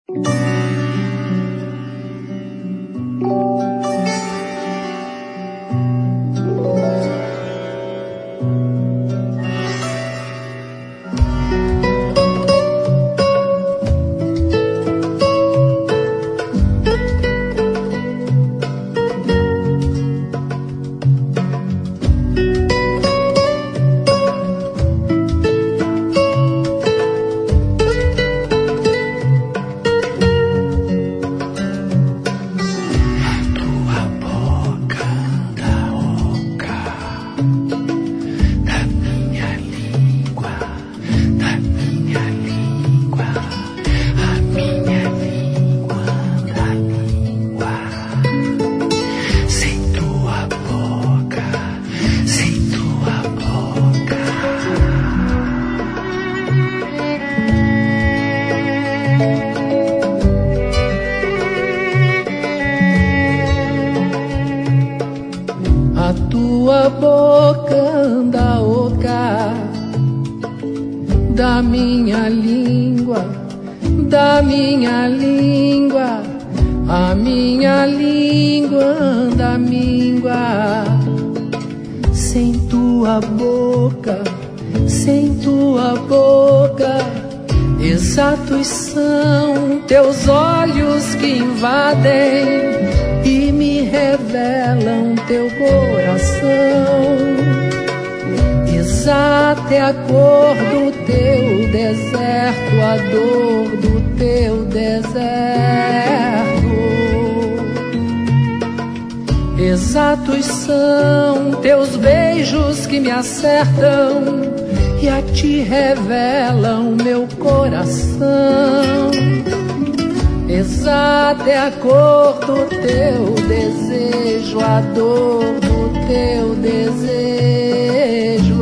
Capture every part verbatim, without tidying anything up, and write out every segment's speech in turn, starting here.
Exatos são teus olhos que invadem e me revelam teu coração. Exata é a cor do teu deserto, a dor do teu deserto. Exatos são teus beijos que me acertam e a ti revelam meu coração. Exata é a cor do teu desejo, a dor do teu desejo.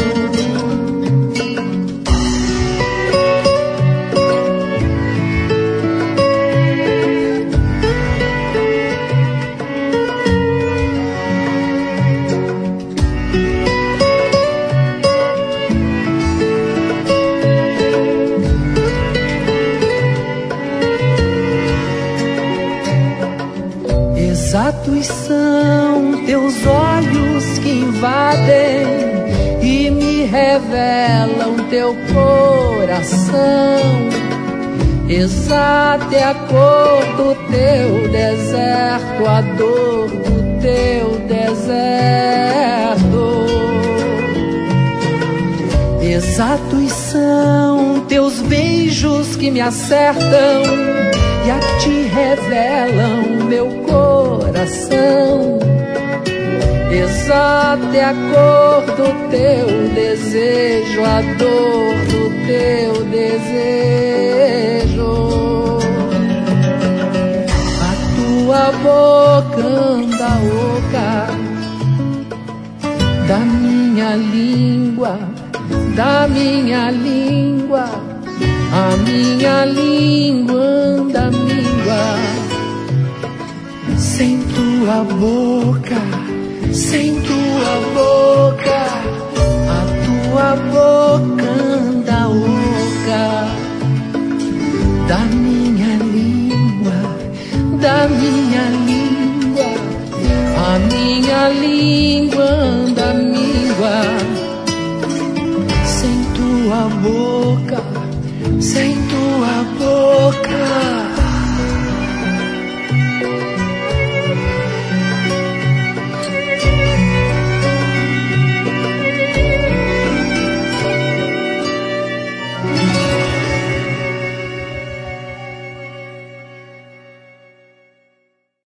Exatos são teus olhos que invadem e me revelam teu coração. Exata é a cor do teu deserto, a dor do teu deserto. Exatos são teus beijos que me acertam e a ti revelam meu coração. Exata é a cor do teu desejo, a dor do teu desejo. A tua boca anda oca da minha língua, da minha língua. A minha língua anda míngua sem tua boca, sem tua boca. A tua boca anda oca da minha língua, da minha língua. A minha língua anda míngua sem tua boca.